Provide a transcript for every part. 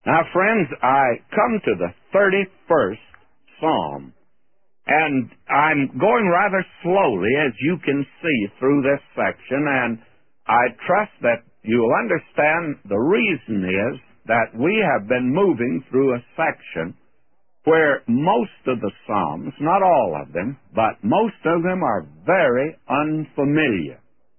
Now, friends, I come to the 31st Psalm, and I'm going rather slowly, as you can see, through this section, and I trust that you'll understand the reason is that we have been moving through a section where most of the Psalms, not all of them, but most of them are very unfamiliar.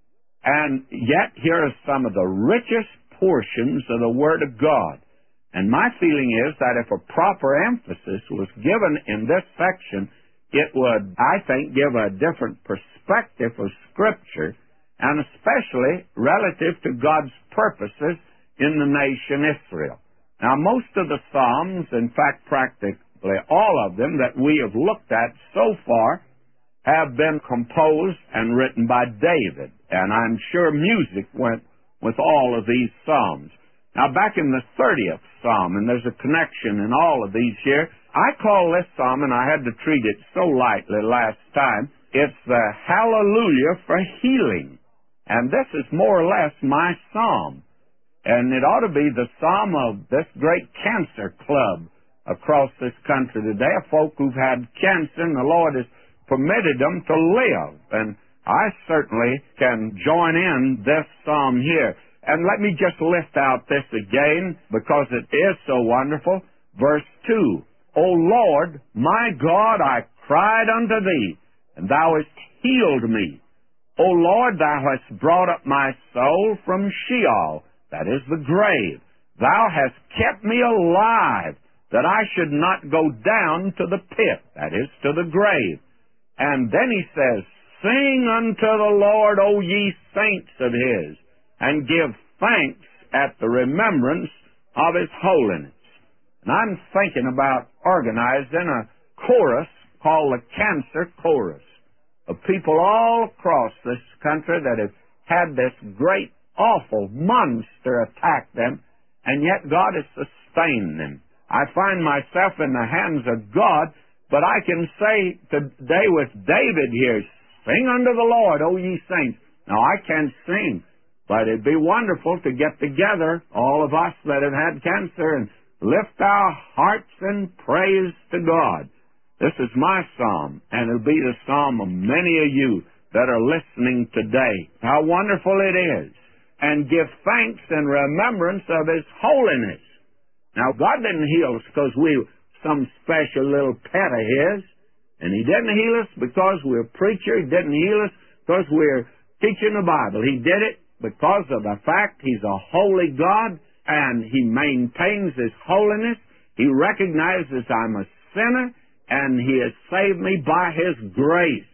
And yet, here are some of the richest portions of the Word of God. And my feeling is that if a proper emphasis was given in this section, it would, I think, give a different perspective of Scripture, and especially relative to God's purposes in the nation Israel. Now, most of the Psalms, in fact, practically all of them that we have looked at so far, have been composed and written by David, and I'm sure music went with all of these Psalms. Now, back in the 30th Psalm, and there's a connection in all of these here, I call this Psalm, and I had to treat it so lightly last time, it's the Hallelujah for Healing. And this is more or less my Psalm. And it ought to be the Psalm of this great cancer club across this country today, of folk who've had cancer, and the Lord has permitted them to live. And I certainly can join in this Psalm here. And let me just lift out this again, because it is so wonderful. Verse 2, O Lord, my God, I cried unto thee, and thou hast healed me. O Lord, thou hast brought up my soul from Sheol, that is the grave. Thou hast kept me alive, that I should not go down to the pit, that is, to the grave. And then he says, Sing unto the Lord, O ye saints of his, and give thanks at the remembrance of his holiness. And I'm thinking about organizing a chorus called the Cancer Chorus of people all across this country that have had this great, awful monster attack them, and yet God has sustained them. I find myself in the hands of God, but I can say today with David here, Sing unto the Lord, O ye saints. Now, I can't sing, but it'd be wonderful to get together, all of us that have had cancer, and lift our hearts in praise to God. This is my psalm, and it'll be the psalm of many of you that are listening today. How wonderful it is. And give thanks and remembrance of his holiness. Now, God didn't heal us because we were some special little pet of his. And he didn't heal us because we're a preacher. He didn't heal us because we're teaching the Bible. He did it because of the fact he's a holy God, and he maintains his holiness. He recognizes I'm a sinner, and he has saved me by his grace.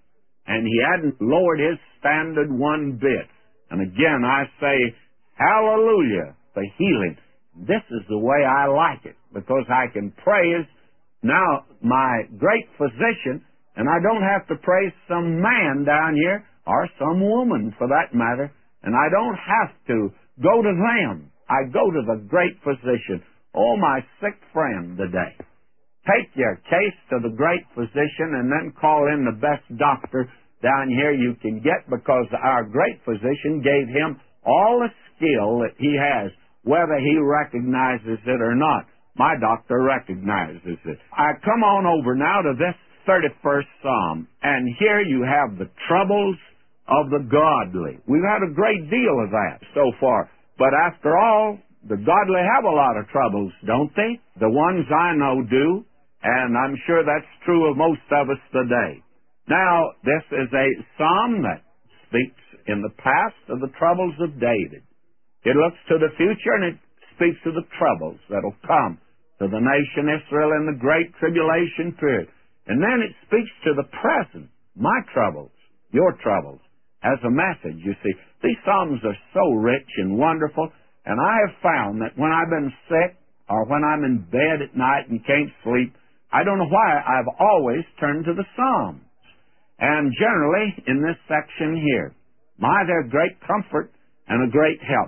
And he hadn't lowered his standard one bit. And again, I say, hallelujah for healing. This is the way I like it, because I can praise now my great physician, and I don't have to praise some man down here, or some woman for that matter, and I don't have to go to them. I go to the great physician. Oh, my sick friend today. Take your case to the great physician and then call in the best doctor down here you can get, because our great physician gave him all the skill that he has, whether he recognizes it or not. My doctor recognizes it. I come on over now to this 31st Psalm, and here you have the troubles of the godly. We've had a great deal of that so far, but after all, the godly have a lot of troubles, don't they? The ones I know do, and I'm sure that's true of most of us today. Now, this is a psalm that speaks in the past of the troubles of David. It looks to the future, and it speaks of the troubles that'll come to the nation Israel in the great tribulation period. And then it speaks to the present, my troubles, your troubles, as a message, you see. These Psalms are so rich and wonderful, and I have found that when I've been sick or when I'm in bed at night and can't sleep, I don't know why, I've always turned to the Psalms. And generally, in this section here, they're great comfort and a great help.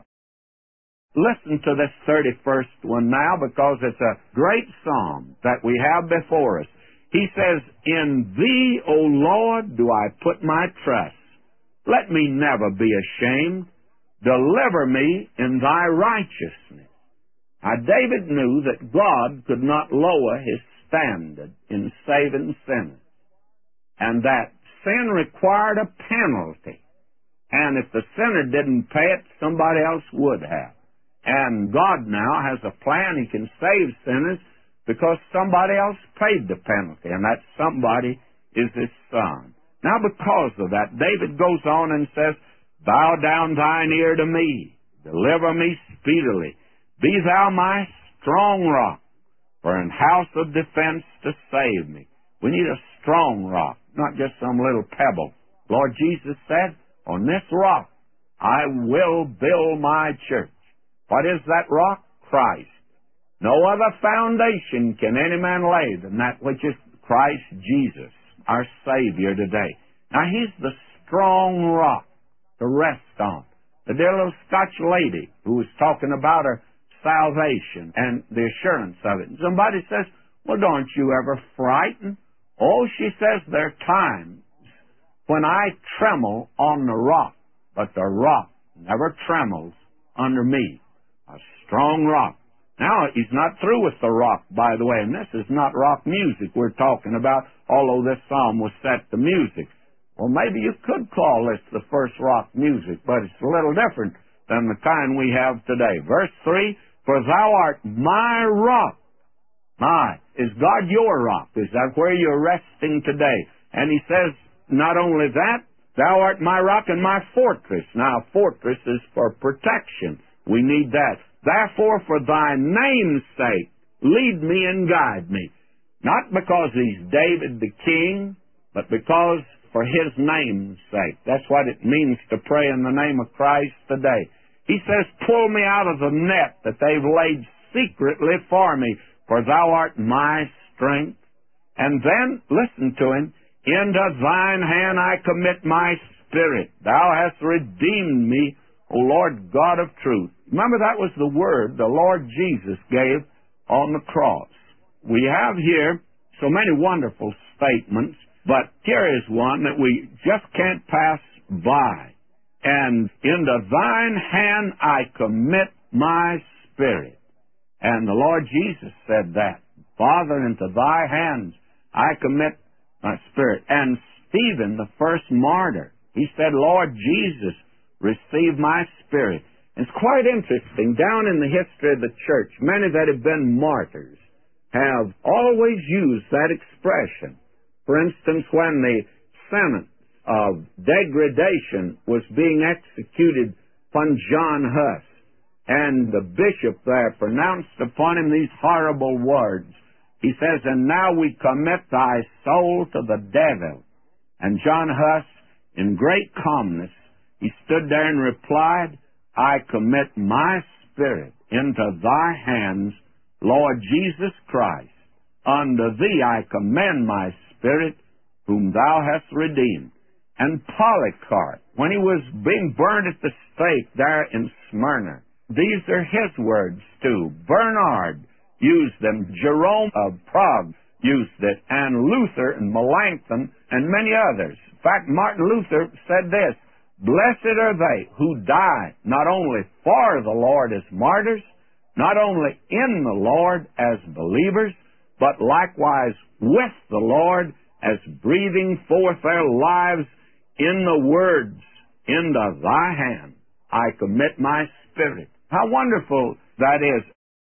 Listen to this 31st one now, because it's a great psalm that we have before us. He says, In thee, O Lord, do I put my trust. Let me never be ashamed. Deliver me in thy righteousness. Now, David knew that God could not lower his standard in saving sinners, and that sin required a penalty. And if the sinner didn't pay it, somebody else would have. And God now has a plan. He can save sinners because somebody else paid the penalty, and that somebody is his Son. Now, because of that, David goes on and says, "Bow down thine ear to me, deliver me speedily. Be thou my strong rock, for an house of defense to save me." We need a strong rock, not just some little pebble. Lord Jesus said, "On this rock I will build my church." What is that rock? Christ. No other foundation can any man lay than that which is Christ Jesus, our Savior today. Now, He's the strong rock to rest on. The dear little Scotch lady who was talking about her salvation and the assurance of it. And somebody says, "Well, don't you ever frighten?" Oh, she says, "There are times when I tremble on the rock, but the rock never trembles under me." A strong rock. Now, he's not through with the rock, by the way, and this is not rock music we're talking about, although this psalm was set to music. Well, maybe you could call this the first rock music, but it's a little different than the kind we have today. Verse 3, "For thou art my rock." My, is God your rock? Is that where you're resting today? And he says, not only that, "Thou art my rock and my fortress." Now, fortress is for protection. We need that. "Therefore, for thy name's sake, lead me and guide me." Not because he's David the king, but because for his name's sake. That's what it means to pray in the name of Christ today. He says, "Pull me out of the net that they've laid secretly for me, for thou art my strength." And then, listen to him, "Into thine hand I commit my spirit. Thou hast redeemed me, O Lord God of truth." Remember, that was the word the Lord Jesus gave on the cross. We have here so many wonderful statements, but here is one that we just can't pass by. "And into thine hand I commit my spirit." And the Lord Jesus said that. "Father, into thy hands I commit my spirit." And Stephen, the first martyr, he said, "Lord Jesus, receive my spirit." It's quite interesting. Down in the history of the church, many that have been martyrs have always used that expression. For instance, when the sentence of degradation was being executed upon John Huss, and the bishop there pronounced upon him these horrible words. He says, "And now we commit thy soul to the devil." And John Huss, in great calmness, he stood there and replied, "I commit my spirit into thy hands, Lord Jesus Christ. Unto thee I commend my spirit, whom thou hast redeemed." And Polycarp, when he was being burned at the stake there in Smyrna, these are his words too. Bernard used them. Jerome of Prague used it. And Luther and Melanchthon and many others. In fact, Martin Luther said this, "Blessed are they who die not only for the Lord as martyrs, not only in the Lord as believers, but likewise with the Lord as breathing forth their lives in the words, 'Into thy hand I commit my spirit.'" How wonderful that is.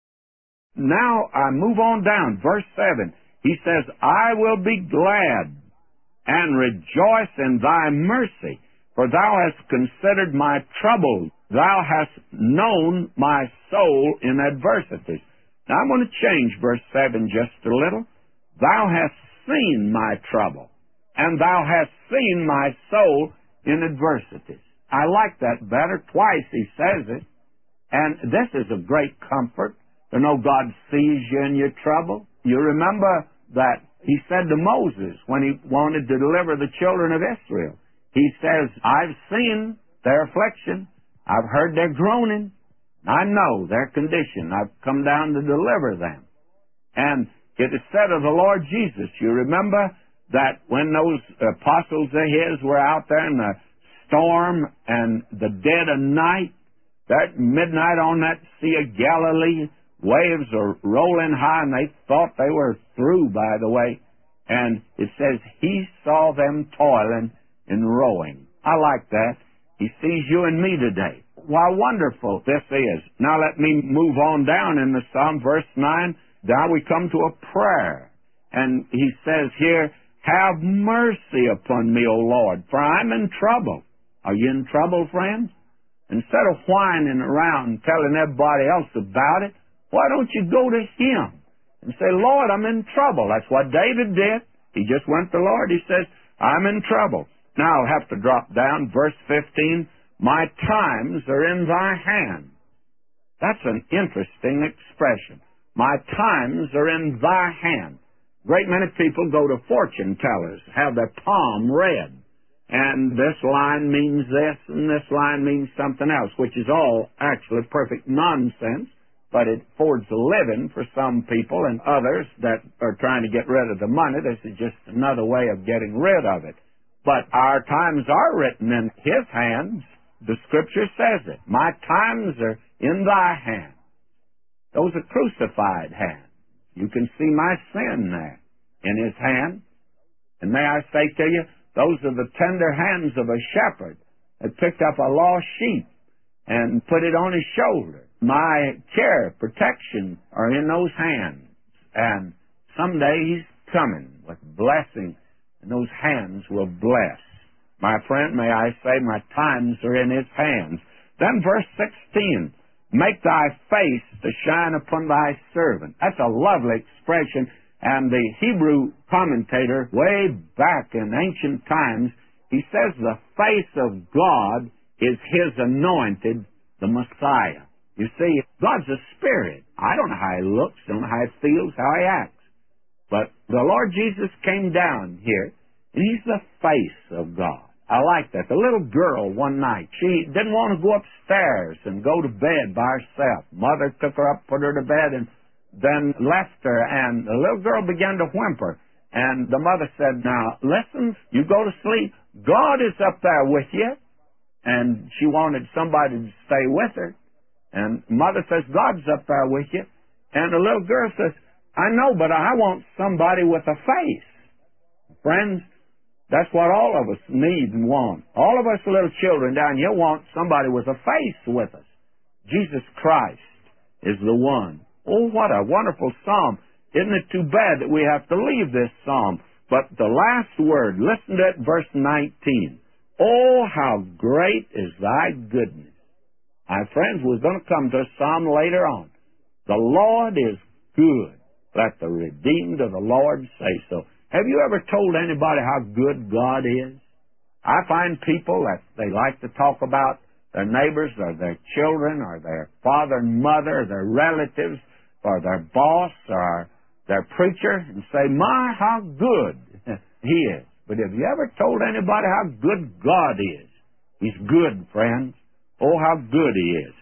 Now I move on down. Verse 7. He says, "I will be glad and rejoice in thy mercy. For thou hast considered my trouble. Thou hast known my soul in adversities." Now I'm going to change verse 7 just a little. "Thou hast seen my trouble, and thou hast seen my soul in adversities." I like that better. Twice he says it. And this is a great comfort to know God sees you in your trouble. You remember that he said to Moses when he wanted to deliver the children of Israel, he says, "I've seen their affliction. I've heard their groaning. I know their condition. I've come down to deliver them." And it is said of the Lord Jesus, you remember that when those apostles of his were out there in the storm and the dead of night, that midnight on that Sea of Galilee, waves are rolling high, and they thought they were through, by the way. And it says, he saw them toiling and rowing. I like that. He sees you and me today. How wonderful this is. Now let me move on down in the Psalm, verse 9. Now we come to a prayer. And he says here, have mercy upon me, O Lord, for I'm in trouble. Are you in trouble, friends? Instead of whining around telling everybody else about it, why don't you go to him and say, Lord, I'm in trouble. That's what David did. He just went to the Lord. He says, I'm in trouble. Now I'll have to drop down, verse 15, my times are in thy hand. That's an interesting expression. My times are in thy hand. Great many people go to fortune tellers, have their palm read, and this line means this and this line means something else, which is all actually perfect nonsense, but it affords a living for some people, and others that are trying to get rid of the money, this is just another way of getting rid of it. But our times are written in his hands. The Scripture says it. My times are in thy hand. Those are crucified hands. You can see my sin there in his hand. And may I say to you, those are the tender hands of a shepherd that picked up a lost sheep and put it on his shoulder. My care, protection are in those hands. And someday he's coming with blessing, and those hands will bless. My friend, may I say, my times are in his hands. Then verse 16, make thy face to shine upon thy servant. That's a lovely expression. And the Hebrew commentator, way back in ancient times, he says the face of God is his anointed, the Messiah. You see, God's a spirit. I don't know how he looks, don't know how he feels, how he acts. But the Lord Jesus came down here, and he's the face of God. I like that. The little girl one night, she didn't want to go upstairs and go to bed by herself. Mother took her up, put her to bed, and then left her, and the little girl began to whimper. And the mother said, now, listen, you go to sleep. God is up there with you. And she wanted somebody to stay with her. And mother says, God's up there with you. And the little girl says, I know, but I want somebody with a face. Friends, that's what all of us need and want. All of us little children down here want somebody with a face with us. Jesus Christ is the one. Oh, what a wonderful psalm. Isn't it too bad that we have to leave this psalm? But the last word, listen to it, verse 19. Oh, how great is thy goodness. My friends, we're going to come to a psalm later on. The Lord is good. Let the redeemed of the Lord say so. Have you ever told anybody how good God is? I find people that they like to talk about their neighbors or their children or their father and mother or their relatives or their boss or their preacher and say, my, how good he is. But have you ever told anybody how good God is? He's good, friends. Oh, how good he is.